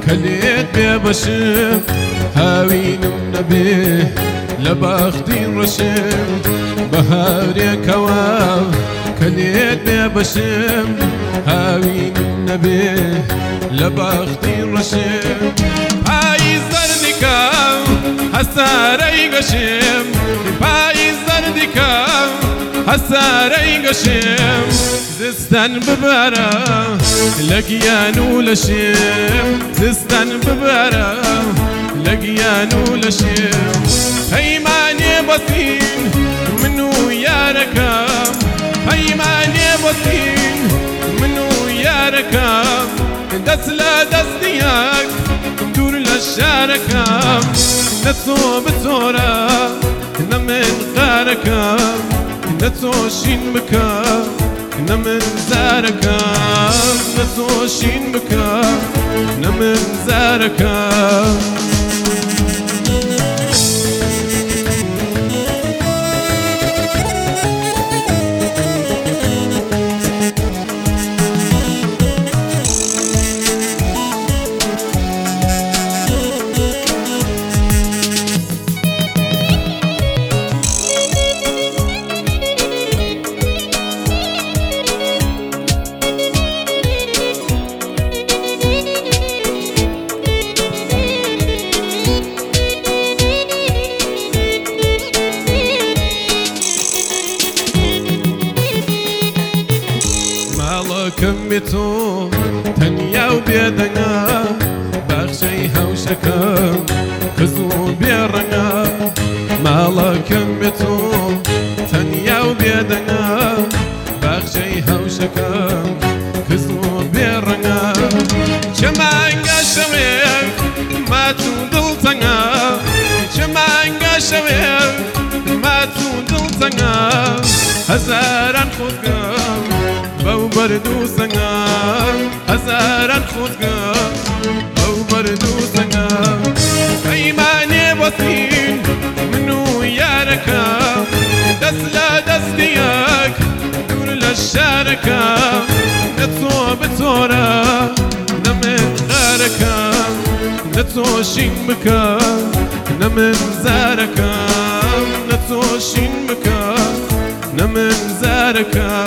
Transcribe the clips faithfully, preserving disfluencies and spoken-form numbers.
كليت ببشم هاوينم نبيه لبختي رشم بهاري كواب كليت ببشم هاوينم نبيه لبختي رشم هاي زردكام هساري قشم هاي زردكام هساري قشم زستان ببارا لقيان ولشم زستان ببارا لقيان ولشم هيماني بطين منو يا ركام هيماني بطين منو يا ركام دس لا دس دياك دور للشاركام نتو بتورا نمن غاركام نتو شين مكام نمن زاركام نتو شين مكام نمن زاركام كمتو تنيا وبيدنا بخشي هوشكا كزو بيرنا مالا كمتو تنيا وبيدنا بخشي هوشكا كزو بيرنا شمانقا شوير ما تودلتنا شمانقا شوير ما تودلتنا هزاران خودقا بو بردو سنگا هزاران خودگا بو بردو سنگا ایمانی بسین منو یارکا دست لا دست دیاک دور لشارکا نتو بتورا نمن غارکا نتو شین بکا نمن زارکا نتو شین بکا نمن زارکا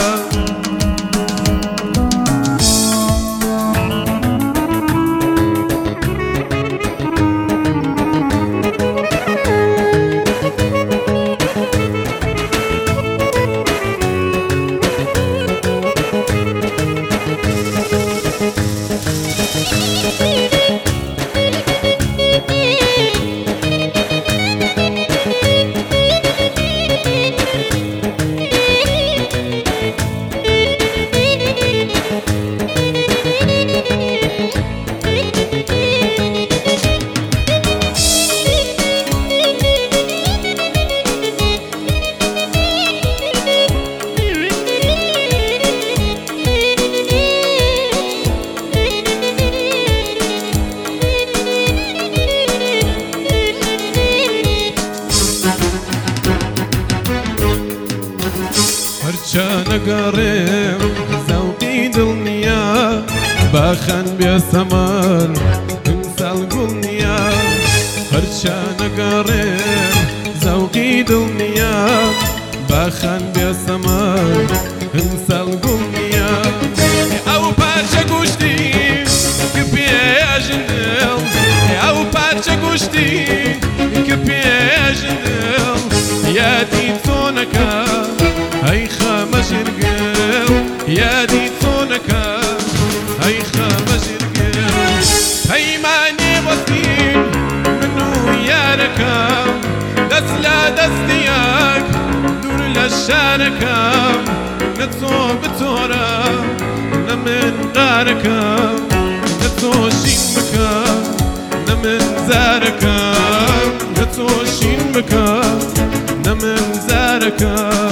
هرچا نگارم زوقی دلنیا باخن بیا سمر امسال گلنیا هرچا نگارم زوقی دلنیا باخن بیا سمر امسال گلنیا او پارچه گوشتی که پیاجن دل او پارچه گوشتی که پیاجن دل یادی تو نکا هاي خامس القل يا دي تونكا هاي خامس القل هاي ماني بطين منو يا ركام دس لا دس دياك دور للشاركام نتو بتورا نمن غاركام نتو شين مكام نمن زاركام نتو شين مكام نمن زاركام